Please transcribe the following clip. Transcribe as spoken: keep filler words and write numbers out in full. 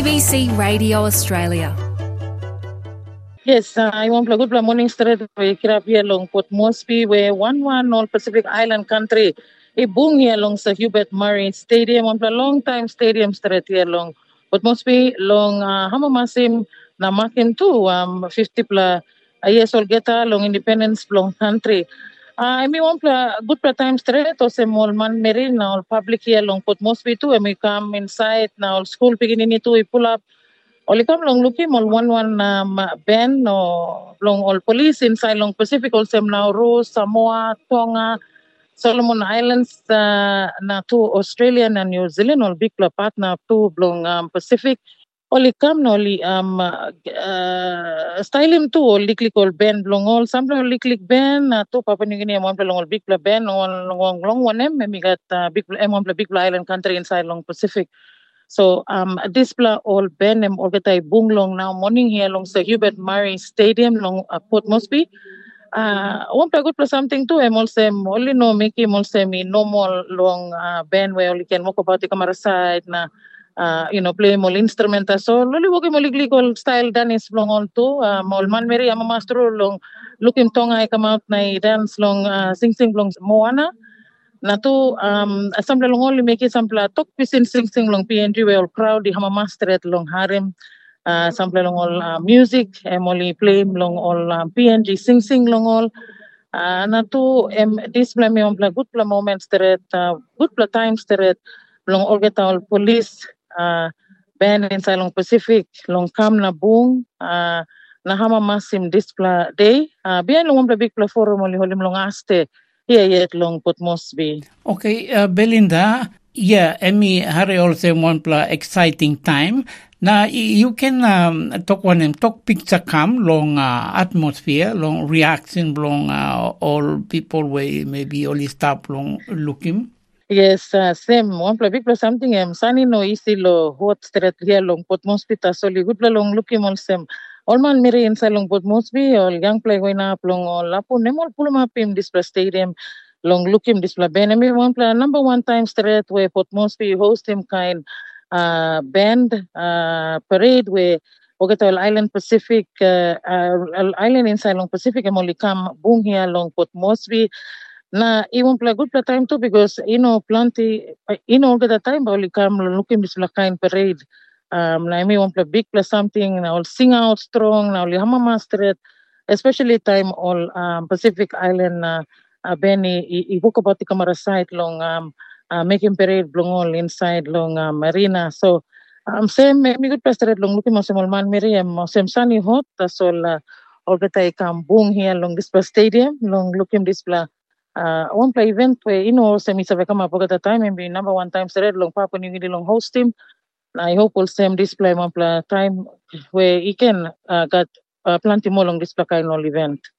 B C Radio Australia. Yes, uh, I want to good morning straight we kirap here long Port Moresby where one one all Pacific Island country. Ibung here long sa Hubert Murray Stadium on long time stadium straight here long Port Moresby long uh, hamamasim na makin tu um fifty pla uh, years old geta long independence long country. Uh, I mean one pla good pla time straight o se mall man merin na all public here long Port Moresby tu and we come inside na all school begin ni tu we pull up. Oli kam long luki mol one one um, Ben no long all police inside long Pacific all sem Nauru, Samoa, Tonga, Solomon Islands uh, na to Australia and New Zealand all big partner to long um, Pacific. Oli kam no oli um uh, style him to all liklik all Ben long all sample all liklik Ben na to Papua New Guinea one long all big Ben long long long one em we got uh, big M one big island country inside long Pacific. So um this pla all Ben em orgatay bunglong now morning here long sa Hubert Murray Stadium long uh, Port Moresby. Uh one pla good pla something too em also only no Mickey also me normal long uh, Ben where only can walk about the camera side na uh, you know play more instrument so loli walk mo liglikol style dance long all too uh, mol man meri ama master long looking tonga come out na dance long uh, sing sing long Moana. Na tu um asambla long only make sampla tok pisin sing sing long P N G we all crowd di hamama street long harem uh, sampla long all uh, music em only play long all uh, P N G sing sing long all uh, na tu em display me on good pla moments street uh, good pla time street long all get all police uh, band inside long Pacific long kam na bung uh, na hamama sim display day uh, bien long pla big pla forum only holim long aste. Yeah, yeah, long Port Moresby. Okay, uh, Belinda, yeah, Emmy hari also one pla exciting time. Now you can um, talk one and talk picture come long uh, atmosphere, long reaction, long uh, all people way maybe only stop long looking. Yes, uh, same. One pla big pla something. Um, sunny no easy lo hot street here long Port Moresby. So good pla long looking all same. All man miri inside long Port Moresby, all young play going up long all lapo nemol puluma pim display stadium long look him display benemi one play number one time straight where Port Moresby host him kind uh band uh parade where Ogatol Island Pacific uh, uh island inside long Pacific and only come boom here long Port Moresby. Na even play good play time too because you know plenty you know the time only come look him display kind parade. Um, na mi want play big play something na all sing out strong na all hamama street especially time all um, Pacific Island na uh, Benny i book about the camera side long um uh, making parade long all inside long uh, marina so um same mi good play street long looking mo sa man miri mo same sunny hot tas all uh, all the tay kambung here long this stadium long looking this pla uh one play event where you know semi sa kama pag at time and be number one time street long Papua New Guinea long host team. I hope we'll same display one time where you can uh, get uh, plenty more long display kind of event.